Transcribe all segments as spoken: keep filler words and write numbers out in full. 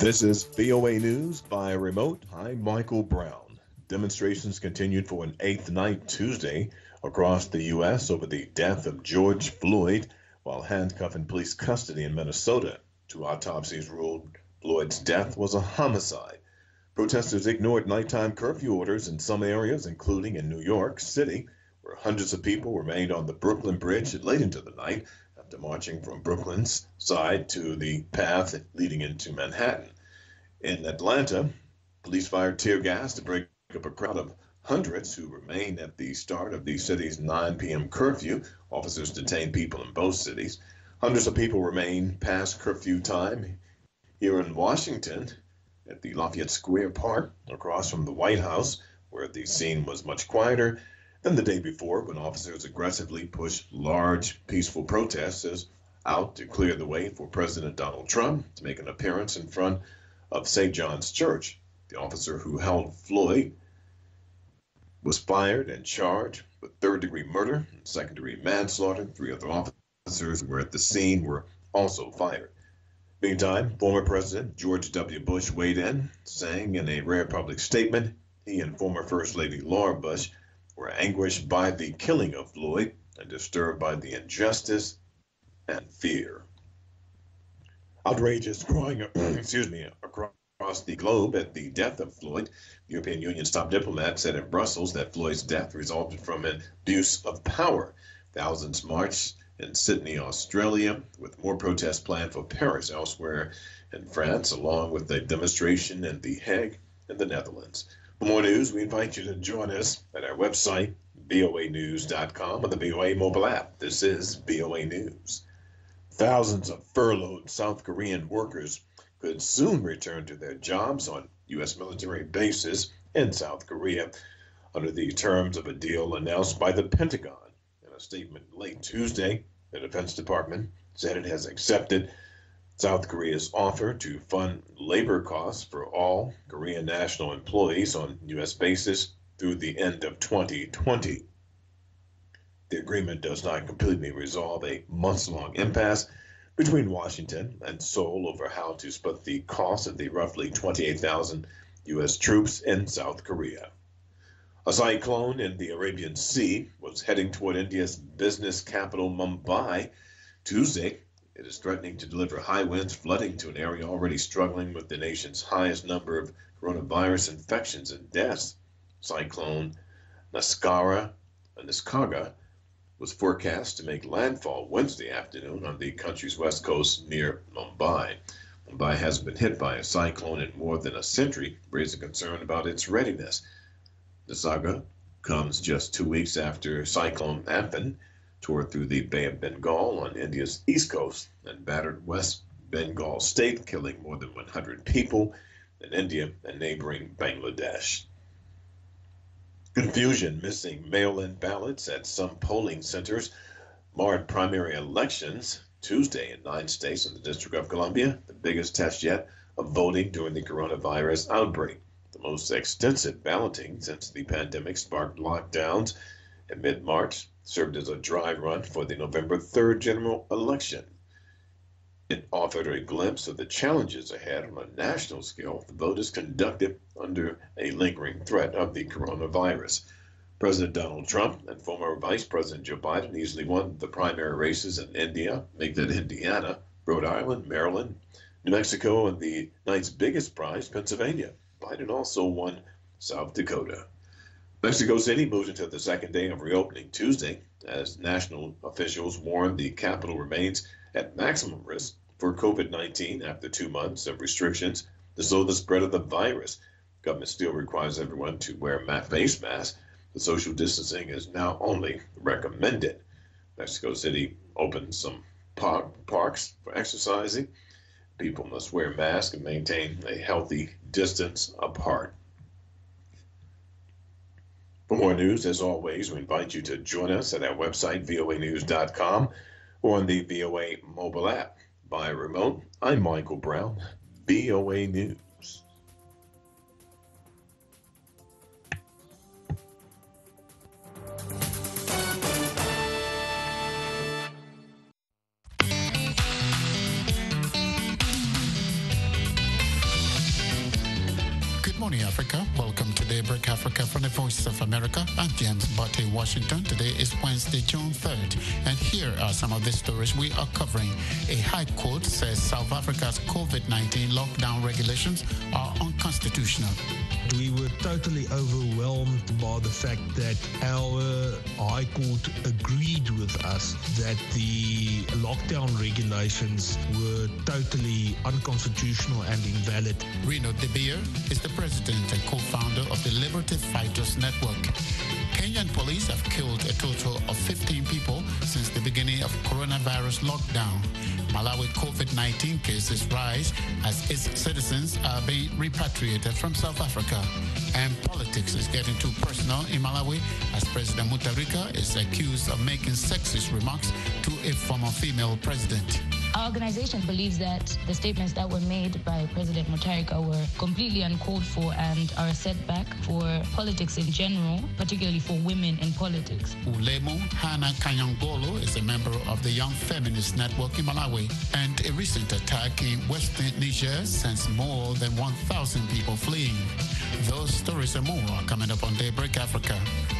This is V O A News by remote. I'm Michael Brown. Demonstrations continued for an eighth night Tuesday across the U S over the death of George Floyd while handcuffed in police custody in Minnesota. Two autopsies ruled Floyd's death was a homicide. Protesters ignored nighttime curfew orders in some areas, including in New York City, where hundreds of people remained on the Brooklyn Bridge late into the night after marching from Brooklyn's side to the path leading into Manhattan. In Atlanta, police fired tear gas to break up a crowd of hundreds who remained at the start of the city's nine p.m. curfew. Officers detained people in both cities. Hundreds of people remain past curfew time. Here in Washington, at the Lafayette Square Park, across from the White House, where the scene was much quieter than the day before when officers aggressively pushed large, peaceful protesters out to clear the way for President Donald Trump to make an appearance in front of Saint John's Church. The officer who held Floyd was fired and charged with third-degree murder and second-degree manslaughter. Three other officers who were at the scene were also fired. Meantime, former President George W. Bush weighed in, saying in a rare public statement he and former First Lady Laura Bush were anguished by the killing of Floyd and disturbed by the injustice and fear. Outrage is growing, excuse me, across the globe at the death of Floyd. The European Union's top diplomat said in Brussels that Floyd's death resulted from an abuse of power. Thousands marched in Sydney, Australia, with more protests planned for Paris, elsewhere in France, along with a demonstration in The Hague in the Netherlands. For more news, we invite you to join us at our website, V O A news dot com, or the V O A mobile app. This is V O A News. Thousands of furloughed South Korean workers could soon return to their jobs on U S military bases in South Korea under the terms of a deal announced by the Pentagon. In a statement late Tuesday, the Defense Department said it has accepted South Korea's offer to fund labor costs for all Korean national employees on U S bases through the end of twenty twenty. The agreement does not completely resolve a months-long impasse between Washington and Seoul over how to split the cost of the roughly twenty-eight thousand U S troops in South Korea. A cyclone in the Arabian Sea was heading toward India's business capital, Mumbai, Tuesday. It is threatening to deliver high winds, flooding to an area already struggling with the nation's highest number of coronavirus infections and deaths. Cyclone Naskara, Niskaga was forecast to make landfall Wednesday afternoon on the country's west coast near Mumbai. Mumbai hasn't been hit by a cyclone in more than a century, raising concern about its readiness. The saga comes just two weeks after Cyclone Amphan tore through the Bay of Bengal on India's east coast and battered West Bengal state, killing more than one hundred people in India and neighboring Bangladesh. Confusion missing mail-in ballots at some polling centers marred primary elections Tuesday in nine states in the District of Columbia, the biggest test yet of voting during the coronavirus outbreak. The most extensive balloting since the pandemic sparked lockdowns in mid-March served as a dry run for the November third general election. It offered a glimpse of the challenges ahead on a national scale. The vote is conducted under a lingering threat of the coronavirus. President Donald Trump and former Vice President Joe Biden easily won the primary races in India, make that Indiana, Rhode Island, Maryland, New Mexico, and the night's biggest prize, Pennsylvania. Biden also won South Dakota. Mexico City moved into the second day of reopening Tuesday as national officials warn the capital remains at maximum risk for COVID nineteen after two months of restrictions to slow the spread of the virus. Government still requires everyone to wear a face mask. The social distancing is now only recommended. Mexico City opened some park, parks for exercising. People must wear masks and maintain a healthy distance apart. For more news, as always, we invite you to join us at our website, V O A news dot com, or on the V O A mobile app. By remote, I'm Michael Brown, V O A News. morning, Africa. Welcome to Daybreak Africa from the Voice of America. I'm James Botte, Washington. Today is Wednesday, June third. And here are some of the stories we are covering. A high court says South Africa's COVID nineteen lockdown regulations are unconstitutional. We were totally overwhelmed by the fact that our High Court agreed with us that the lockdown regulations were totally unconstitutional and invalid. Reno De Beer is the president and co-founder of the Liberty Fighters Network. Kenyan police have killed a total of fifteen people since the beginning of coronavirus lockdown. Malawi COVID nineteen cases rise as its citizens are being repatriated from South Africa. And politics is getting too personal in Malawi as President Mutharika is accused of making sexist remarks to a former female president. Our organization believes that the statements that were made by President Mutharika were completely uncalled for and are a setback for politics in general, particularly for women in politics. Ulemu Hana Kanyangolo is a member of the Young Feminist Network in Malawi. And a recent attack in western Niger sends more than one thousand people fleeing. Those stories and more are coming up on Daybreak Africa.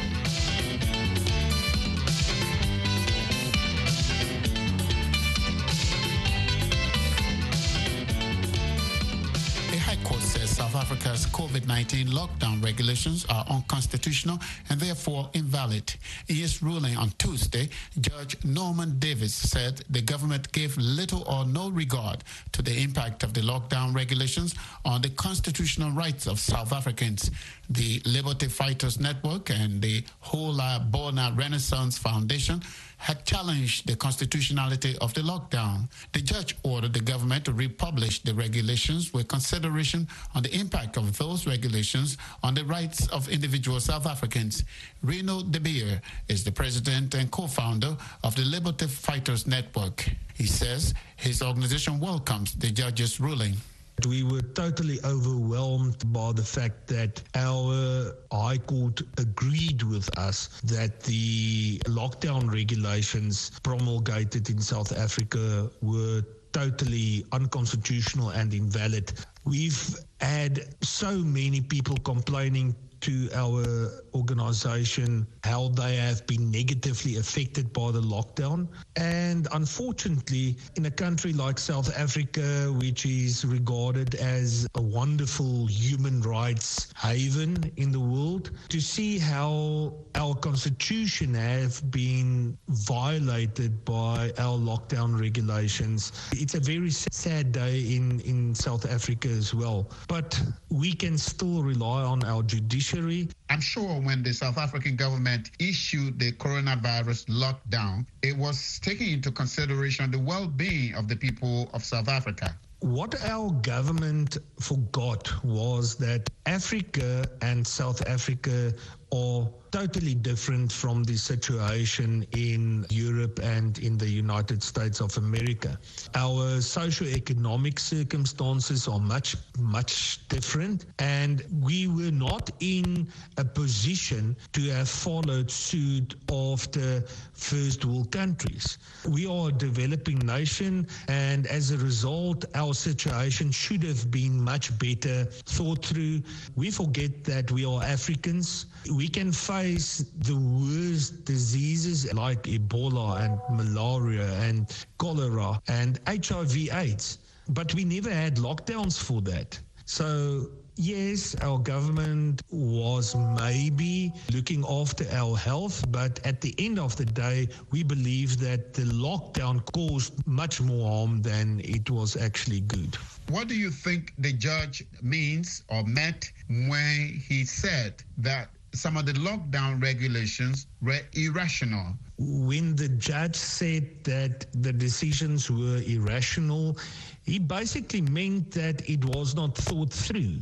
Court says South Africa's COVID nineteen lockdown regulations are unconstitutional and therefore invalid. In his ruling on Tuesday, Judge Norman Davis said the government gave little or no regard to the impact of the lockdown regulations on the constitutional rights of South Africans. The Liberty Fighters Network and the Hola Bona Renaissance Foundation had challenged the constitutionality of the lockdown. The judge ordered the government to republish the regulations with consideration on the impact of those regulations on the rights of individual South Africans. Reno De Beer is the president and co-founder of the Liberty Fighters Network. He says his organization welcomes the judge's ruling. We were totally overwhelmed by the fact that our High Court agreed with us that the lockdown regulations promulgated in South Africa were totally unconstitutional and invalid. We've had so many people complaining to our organization how they have been negatively affected by the lockdown. And unfortunately, in a country like South Africa, which is regarded as a wonderful human rights haven in the world, to see how our constitution have been violated by our lockdown regulations, it's a very sad day in, in South Africa as well. But we can still rely on our judiciary. I'm sure when the South African government issued the coronavirus lockdown, it was taking into consideration the well-being of the people of South Africa. What our government forgot was that Africa and South Africa are totally different from the situation in Europe and in the United States of America. Our socio-economic circumstances are much, much different, and we were not in a position to have followed suit of the first world countries. We are a developing nation, and as a result, our situation should have been much better thought through. We forget that we are Africans. We can face the worst diseases like Ebola and malaria and cholera and H I V AIDS, but we never had lockdowns for that. So yes, our government was maybe looking after our health, but at the end of the day, we believe that the lockdown caused much more harm than it was actually good. What do you think the judge means or meant when he said that some of the lockdown regulations were irrational? When the judge said that the decisions were irrational, he basically meant that it was not thought through.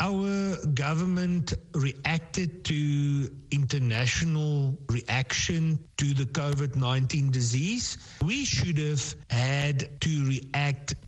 Our government reacted to international reaction to the COVID nineteen disease. We should have had to react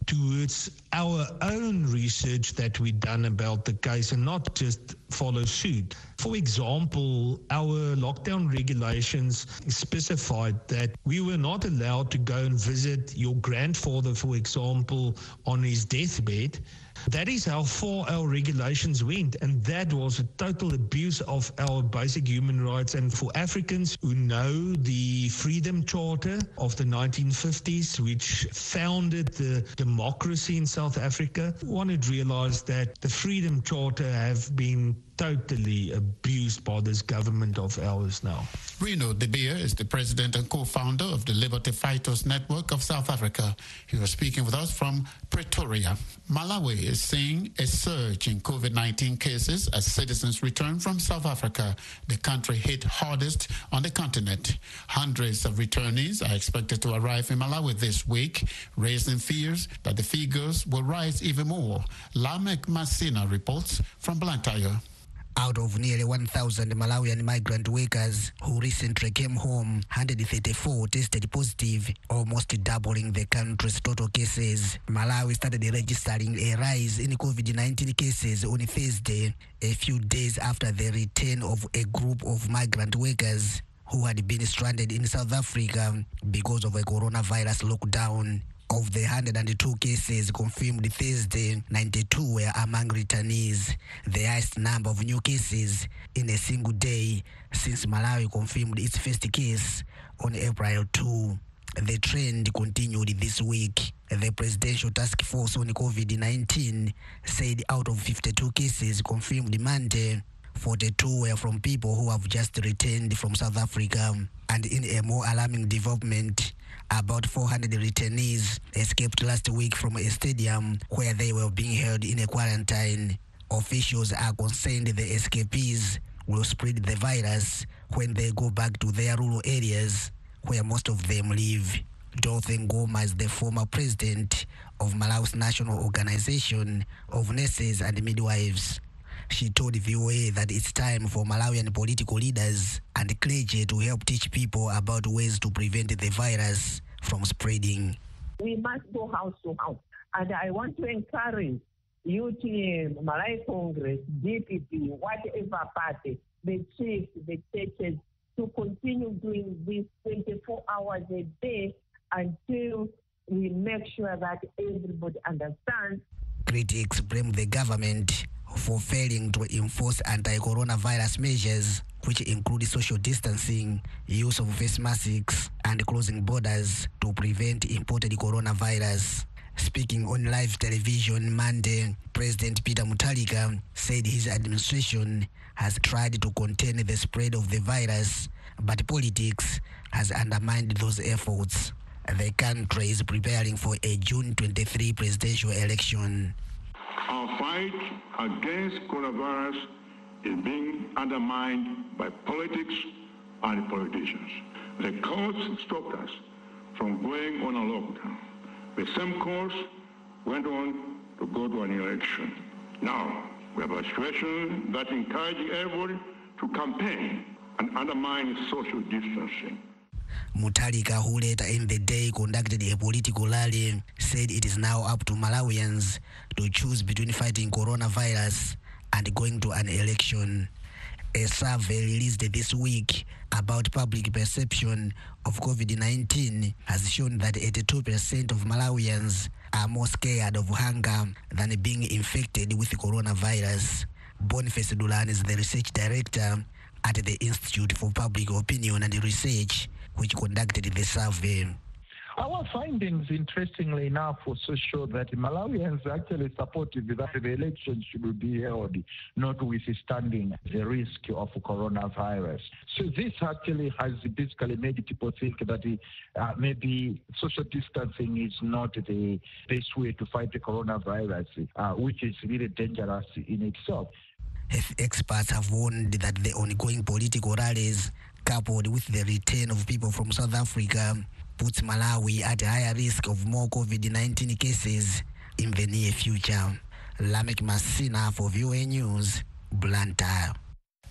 towards our own research that we've done about the case and not just follow suit. For example, our lockdown regulations specified that we were not allowed to go and visit your grandfather, for example, on his deathbed. That is how far our regulations went, and that was a total abuse of our basic human rights. And for Africans who know the Freedom Charter of the nineteen fifties, which founded the democracy in South Africa, one would realize that the Freedom Charter have been totally abused by this government of ours now. Reno De Beer is the president and co-founder of the Liberty Fighters Network of South Africa. He was speaking with us from Pretoria. Malawi is seeing a surge in COVID nineteen cases as citizens return from South Africa, the country hit hardest on the continent. Hundreds of returnees are expected to arrive in Malawi this week, raising fears that the figures will rise even more. Lamek Masina reports from Blantyre. Out of nearly one thousand Malawian migrant workers who recently came home, one hundred thirty-four tested positive, almost doubling the country's total cases. Malawi started registering a rise in COVID nineteen cases on Thursday, a few days after the return of a group of migrant workers who had been stranded in South Africa because of a coronavirus lockdown. Of the one hundred two cases confirmed Thursday, ninety-two were among returnees, the highest number of new cases in a single day since Malawi confirmed its first case on April second. The trend continued this week. The Presidential Task Force on COVID nineteen said out of fifty-two cases confirmed Monday, forty-two were from people who have just returned from South Africa. And in a more alarming development, about four hundred returnees escaped last week from a stadium where they were being held in a quarantine. Officials are concerned the escapees will spread the virus when they go back to their rural areas where most of them live. Dorothy Ngoma is the former president of Malawi's National Organization of Nurses and Midwives. She told V O A that it's time for Malawian political leaders and clergy to help teach people about ways to prevent the virus from spreading. We must go house to house. And I want to encourage U T M, Malawi Congress, D P P, whatever party, the chiefs, the churches, to continue doing this twenty-four hours a day until we make sure that everybody understands. Critics blame the government for failing to enforce anti-coronavirus measures, which include social distancing, use of face masks, and closing borders to prevent imported coronavirus. Speaking on live television Monday, President Peter Mutharika said his administration has tried to contain the spread of the virus, but politics has undermined those efforts. The country is preparing for a June twenty-third presidential election. Our fight against coronavirus is being undermined by politics and politicians. The courts stopped us from going on a lockdown. The same course went on to go to an election. Now, we have a situation that encourages everybody to campaign and undermine social distancing. Mutharika, who later in the day conducted a political rally, said it is now up to Malawians to choose between fighting coronavirus and going to an election. A survey released this week about public perception of COVID nineteen has shown that eighty-two percent of Malawians are more scared of hunger than being infected with coronavirus. Boniface Dulan is the research director at the Institute for Public Opinion and Research, which conducted the survey. Our findings, interestingly enough, also show that Malawians are actually supportive that the election should be held, notwithstanding the risk of coronavirus. So this actually has basically made people think that uh, maybe social distancing is not the best way to fight the coronavirus, uh, which is really dangerous in itself. Health experts have warned that the ongoing political rallies, coupled with the return of people from South Africa, puts Malawi at a higher risk of more COVID nineteen cases in the near future. Lamek Masina for V O A News, Blantyre.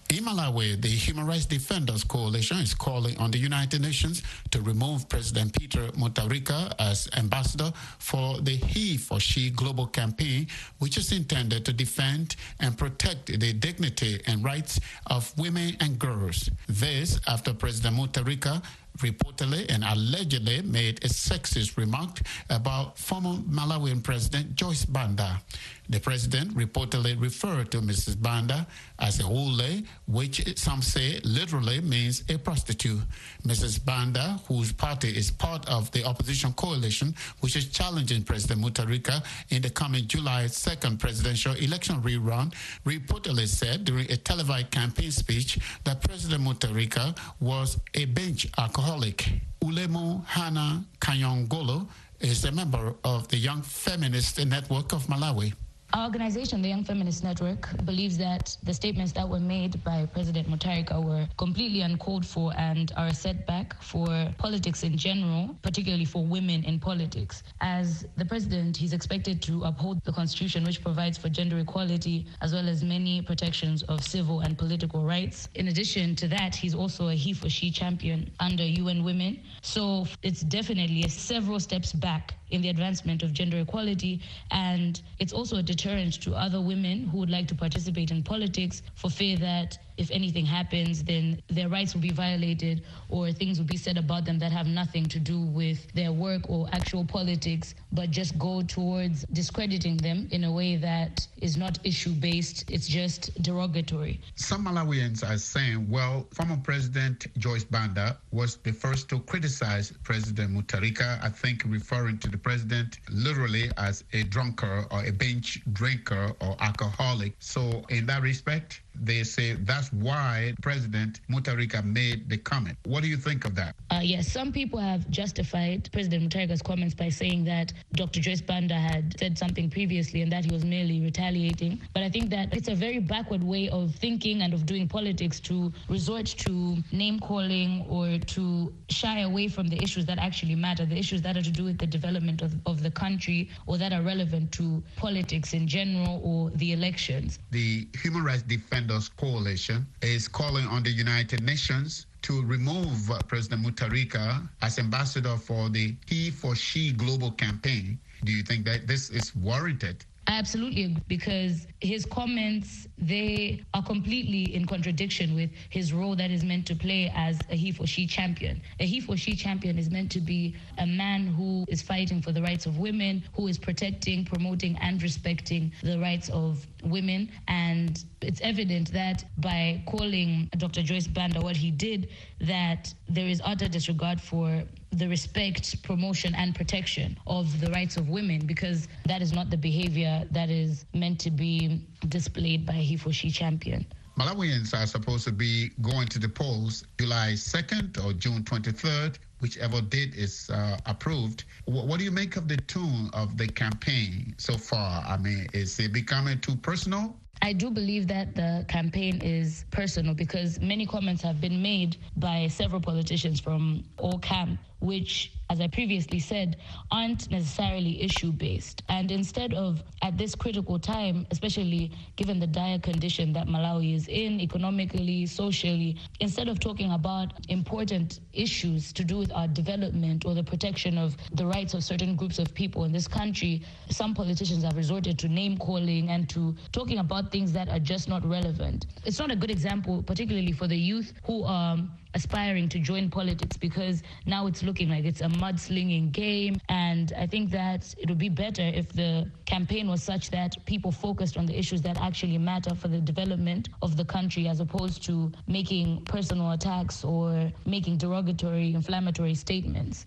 In Malawi, the Human Rights Defenders Coalition is calling on the United Nations to remove President Peter Mutharika as ambassador for the He for She global campaign, which is intended to defend and protect the dignity and rights of women and girls. This after President Mutharika reportedly and allegedly made a sexist remark about former Malawian President Joyce Banda. The president reportedly referred to Missus Banda as a hule, which some say literally means a prostitute. Missus Banda, whose party is part of the opposition coalition, which is challenging President Mutharika in the coming July second presidential election rerun, reportedly said during a televised campaign speech that President Mutharika was a bench alcoholic. Ulemo Hana Kanyongolo is a member of the Young Feminist Network of Malawi. Our organization, the Young Feminist Network, believes that the statements that were made by President Mutharika were completely uncalled for and are a setback for politics in general, particularly for women in politics. As the president, he's expected to uphold the Constitution, which provides for gender equality, as well as many protections of civil and political rights. In addition to that, he's also a he for she champion under U N Women. So it's definitely a several steps back in the advancement of gender equality, and it's also a deterrent to other women who would like to participate in politics for fear that if anything happens, then their rights will be violated or things will be said about them that have nothing to do with their work or actual politics, but just go towards discrediting them in a way that is not issue-based, it's just derogatory. Some Malawians are saying, well, former President Joyce Banda was the first to criticize President Mutharika, I think referring to the president literally as a drunkard or a bench drinker or alcoholic. So in that respect, they say that's why President Mutharika made the comment. What do you think of that? Uh, yes, some people have justified President Mutharika's comments by saying that Doctor Joyce Banda had said something previously and that he was merely retaliating. But I think that it's a very backward way of thinking and of doing politics to resort to name-calling or to shy away from the issues that actually matter, the issues that are to do with the development of, of the country or that are relevant to politics in general or the elections. The Human Rights Defenders Coalition is calling on the United Nations to remove uh, President Mutharika as ambassador for the He for She global campaign. Do you think that this is warranted? Absolutely, because his comments, they are completely in contradiction with his role that is meant to play as a he for she champion. A he for she champion is meant to be a man who is fighting for the rights of women, who is protecting, promoting, and respecting the rights of women. And it's evident that by calling Doctor Joyce Banda what he did, that there is utter disregard for the respect, promotion, and protection of the rights of women, because that is not the behavior that is meant to be displayed by a he for she champion. Malawians are supposed to be going to the polls July second or June twenty-third, whichever date is uh, approved. What, what do you make of the tone of the campaign so far? I mean, is it becoming too personal? I do believe that the campaign is personal because many comments have been made by several politicians from all camps, which, as I previously said, aren't necessarily issue-based. And instead of, at this critical time, especially given the dire condition that Malawi is in, economically, socially, instead of talking about important issues to do with our development or the protection of the rights of certain groups of people in this country, some politicians have resorted to name-calling and to talking about things that are just not relevant. It's not a good example, particularly for the youth who are aspiring to join politics, because now it's looking like it's a mudslinging game. And I think that it would be better if the campaign was such that people focused on the issues that actually matter for the development of the country, as opposed to making personal attacks or making derogatory, inflammatory statements.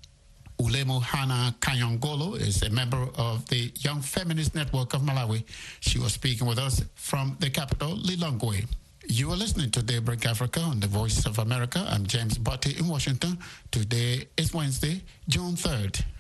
Ulemo Hana Kanyongolo is a member of the Young Feminist Network of Malawi. She was speaking with us from the capital, Lilongwe. You are listening to Daybreak Africa on the Voice of America. I'm James Botti in Washington. Today is Wednesday, June third. I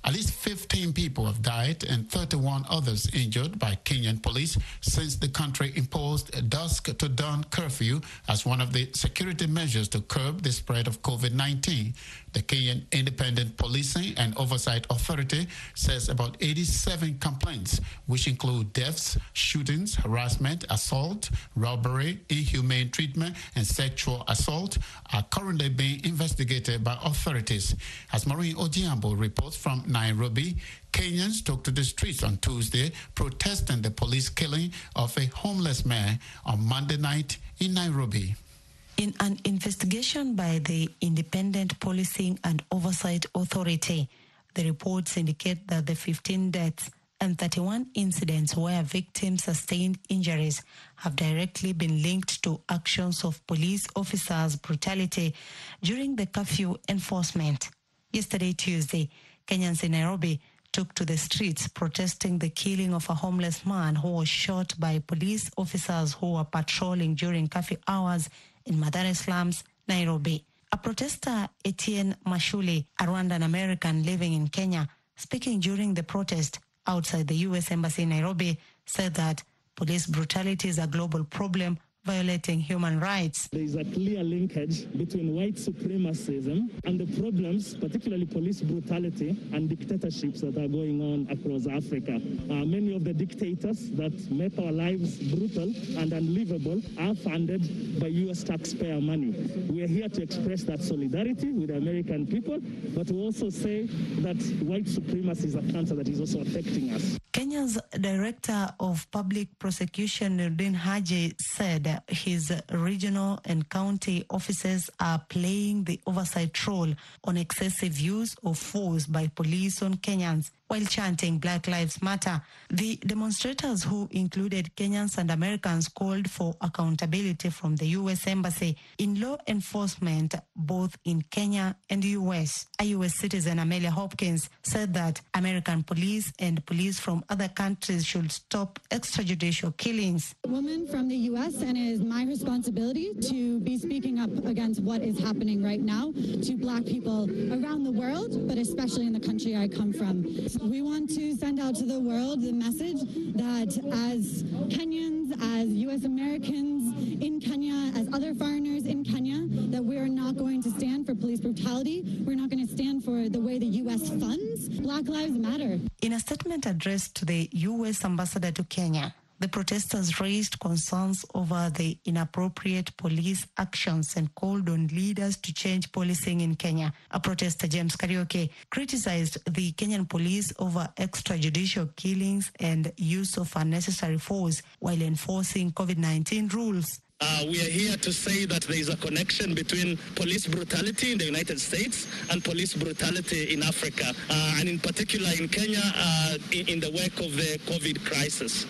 At least fifteen people have died and thirty-one others injured by Kenyan police since the country imposed a dusk to dawn curfew as one of the security measures to curb the spread of COVID nineteen. The Kenyan Independent Policing and Oversight Authority says about eighty-seven complaints, which include deaths, shootings, harassment, assault, robbery, inhumane treatment, and sexual assault, are currently being investigated by authorities. As Maureen Ojiambo reports from Nairobi, Kenyans took to the streets on Tuesday protesting the police killing of a homeless man on Monday night in Nairobi. In an investigation by the Independent Policing and Oversight Authority, the reports indicate that the fifteen deaths and thirty-one incidents where victims sustained injuries have directly been linked to actions of police officers' brutality during the curfew enforcement. Yesterday, Tuesday, Kenyans in Nairobi took to the streets protesting the killing of a homeless man who was shot by police officers who were patrolling during curfew hours in Mathare slums, Nairobi. A protester, Etienne Mashuli, a Rwandan American living in Kenya, speaking during the protest outside the U S Embassy in Nairobi, said that police brutality is a global problem violating human rights. There is a clear linkage between white supremacism and the problems, particularly police brutality and dictatorships that are going on across Africa. Uh, many of the dictators that make our lives brutal and unlivable are funded by U S taxpayer money. We are here to express that solidarity with the American people, but to also say that white supremacy is a cancer that is also affecting us. Kenya's Director of Public Prosecution, Nurdin Haji, said his regional and county offices are playing the oversight role on excessive use of force by police on Kenyans while chanting Black Lives Matter. The demonstrators, who included Kenyans and Americans, called for accountability from the U S Embassy in law enforcement both in Kenya and the U S. A U S citizen, Amelia Hopkins, said that American police and police from other countries should stop extrajudicial killings. A woman from the U S, and it is my responsibility to be speaking up against what is happening right now to Black people around the world, but especially in the country I come from. We want to send out to the world the message that as Kenyans, as U S Americans in Kenya, as other foreigners in Kenya, that we are not going to stand for police brutality. We're not going to stand for the way the U S funds Black Lives Matter. In a statement addressed to the U S ambassador to Kenya, the protesters raised concerns over the inappropriate police actions and called on leaders to change policing in Kenya. A protester, James Kariuki, criticized the Kenyan police over extrajudicial killings and use of unnecessary force while enforcing COVID nineteen rules. Uh, we are here to say that there is a connection between police brutality in the United States and police brutality in Africa, uh, and in particular in Kenya uh, in, in the wake of the COVID crisis.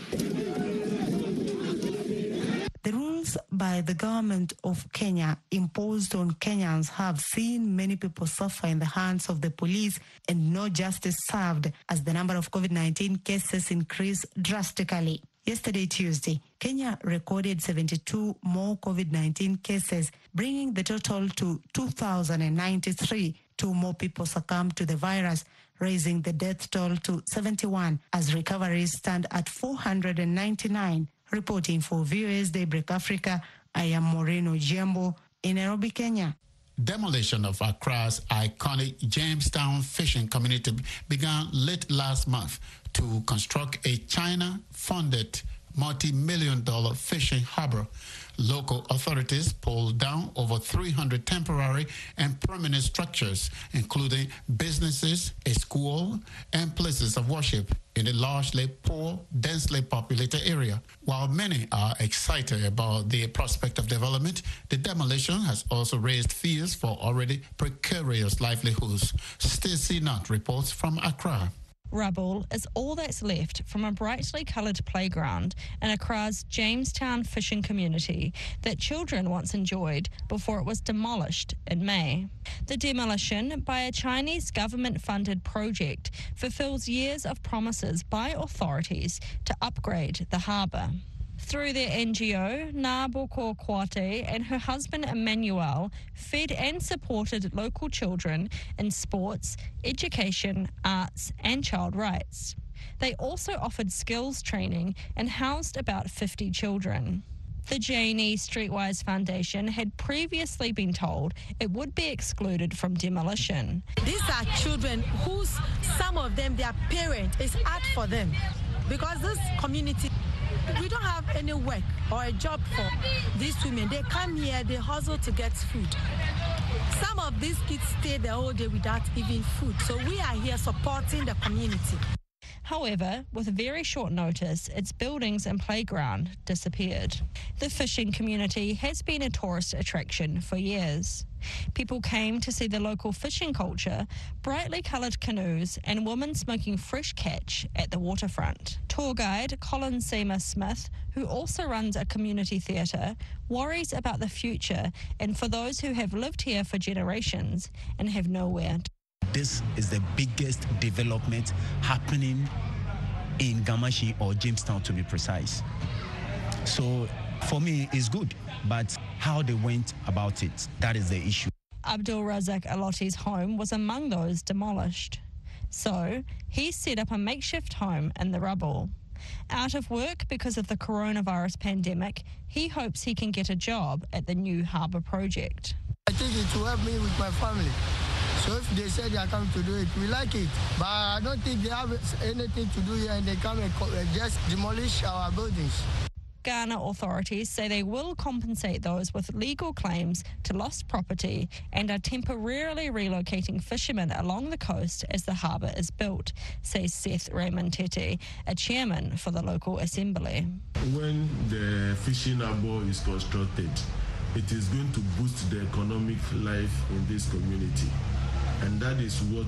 The rules by the government of Kenya imposed on Kenyans have seen many people suffer in the hands of the police and no justice served as the number of COVID nineteen cases increased drastically. Yesterday, Tuesday, Kenya recorded seventy-two more COVID nineteen cases, bringing the total to two thousand ninety-three. Two more people succumbed to the virus, raising the death toll to seventy-one, as recoveries stand at four hundred ninety-nine. Reporting for V O A's Daybreak Africa, I am Maureen Ojiambo in Nairobi, Kenya. Demolition of Accra's iconic Jamestown fishing community began late last month to construct a China-funded multi-million dollar fishing harbor. Local authorities pulled down over three hundred temporary and permanent structures, including businesses, a school, and places of worship in a largely poor, densely populated area. While many are excited about the prospect of development, the demolition has also raised fears for already precarious livelihoods. Stacey Nutt reports from Accra. Rubble is all that's left from a brightly coloured playground in Accra's Jamestown fishing community that children once enjoyed before it was demolished in May. The demolition by a Chinese government-funded project fulfills years of promises by authorities to upgrade the harbour. Through their N G O, Naboko Kwate and her husband Emmanuel fed and supported local children in sports, education, arts and child rights. They also offered skills training and housed about fifty children. The Janie Streetwise Foundation had previously been told it would be excluded from demolition. These are children whose, some of them, their parent is hard for them because this community, we don't have any work or a job for these women. They come here, they hustle to get food. Some of these kids stay the whole day without even food. So we are here supporting the community. However, with very short notice, its buildings and playground disappeared. The fishing community has been a tourist attraction for years. People came to see the local fishing culture, brightly coloured canoes and women smoking fresh catch at the waterfront. Tour guide Colin Seamer Smith, who also runs a community theatre, worries about the future and for those who have lived here for generations and have nowhere to. This is the biggest development happening in Gamashi or Jamestown, to be precise. So for me, it's good, but how they went about it, that is the issue. Abdul Razak Aloti's home was among those demolished. So he set up a makeshift home in the rubble. Out of work because of the coronavirus pandemic, he hopes he can get a job at the new harbour project. I think it will help me with my family. So if they say they are coming to do it, we like it. But I don't think they have anything to do here and they come and just demolish our buildings. Ghana authorities say they will compensate those with legal claims to lost property and are temporarily relocating fishermen along the coast as the harbour is built, says Seth Raymond Tete, a chairman for the local assembly. When the fishing harbour is constructed, it is going to boost the economic life in this community. And that is what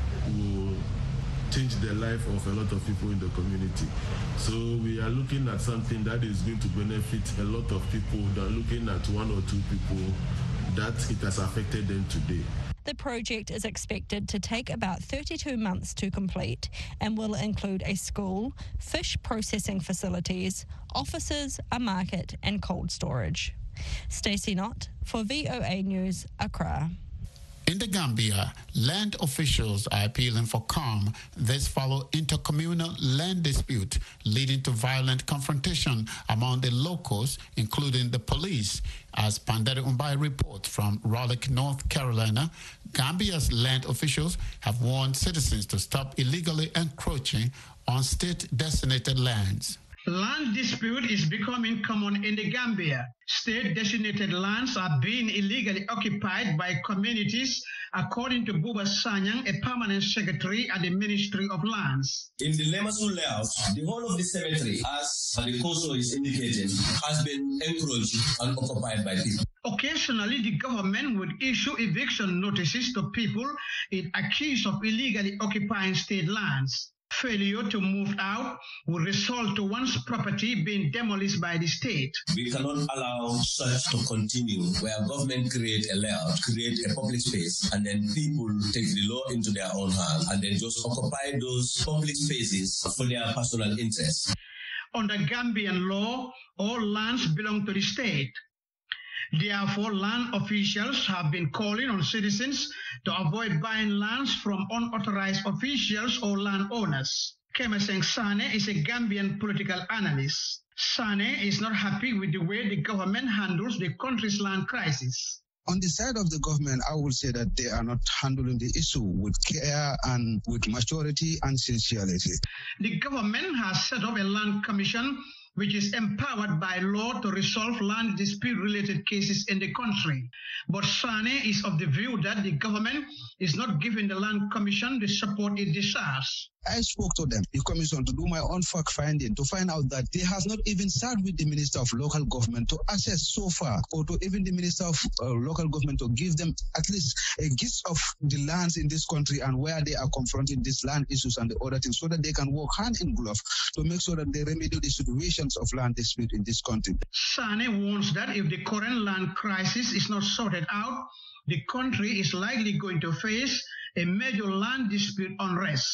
will change the life of a lot of people in the community. So we are looking at something that is going to benefit a lot of people than looking at one or two people that it has affected them today. The project is expected to take about thirty-two months to complete and will include a school, fish processing facilities, offices, a market and cold storage. Stacey Knott for V O A News, Accra. In the Gambia, land officials are appealing for calm. This follows intercommunal land dispute leading to violent confrontation among the locals, including the police. As Pandere Umbai reports from Raleigh, North Carolina, Gambia's land officials have warned citizens to stop illegally encroaching on state-designated lands. Land dispute is becoming common in the Gambia. State-designated lands are being illegally occupied by communities, according to Buba Sanyang, a permanent secretary at the Ministry of Lands. In the Lemasu layout, the whole of the cemetery, as the coastal is indicating, has been encroached and occupied by people. Occasionally, the government would issue eviction notices to people it accused of illegally occupying state lands. Failure to move out will result to one's property being demolished by the state. We cannot allow such to continue, where government create a layout, create a public space, and then people take the law into their own hands and then just occupy those public spaces for their personal interests. Under Gambian law, all lands belong to the state. Therefore, land officials have been calling on citizens to avoid buying lands from unauthorized officials or landowners. Kemeseng Sane is a Gambian political analyst. Sane is not happy with the way the government handles the country's land crisis. On the side of the government, I would say that they are not handling the issue with care and with maturity and sincerity. The government has set up a land commission which is empowered by law to resolve land dispute-related cases in the country. But Sane is of the view that the government is not giving the Land Commission the support it deserves. I spoke to them, the commission, to do my own fact-finding, to find out that they has not even sat with the Minister of Local Government to assess so far, or to even the Minister of uh, Local Government to give them at least a gist of the lands in this country and where they are confronting these land issues and the other things, so that they can work hand in glove to make sure that they remedy the situations of land dispute in this country. Sane warns that if the current land crisis is not sorted out, the country is likely going to face a major land dispute unrest.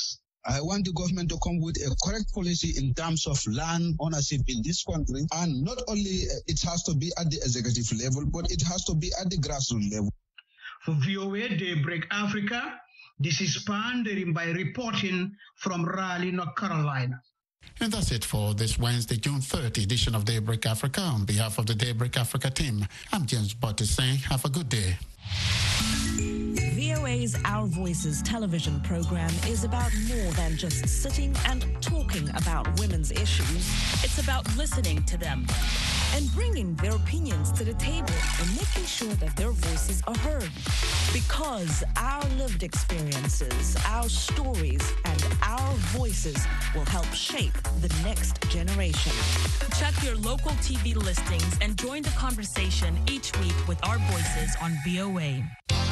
I want the government to come with a correct policy in terms of land ownership in this country. And not only it has to be at the executive level, but it has to be at the grassroots level. For V O A Daybreak Africa, this is Pandering by reporting from Raleigh, North Carolina. And that's it for this Wednesday, June thirtieth edition of Daybreak Africa. On behalf of the Daybreak Africa team, I'm James Butter saying have a good day. V O A's Our Voices television program is about more than just sitting and talking about women's issues. It's about listening to them and bringing their opinions to the table and making sure that their voices are heard. Because our lived experiences, our stories, and our voices will help shape the next generation. Check your local T V listings and join the conversation each week with our voices on V O A.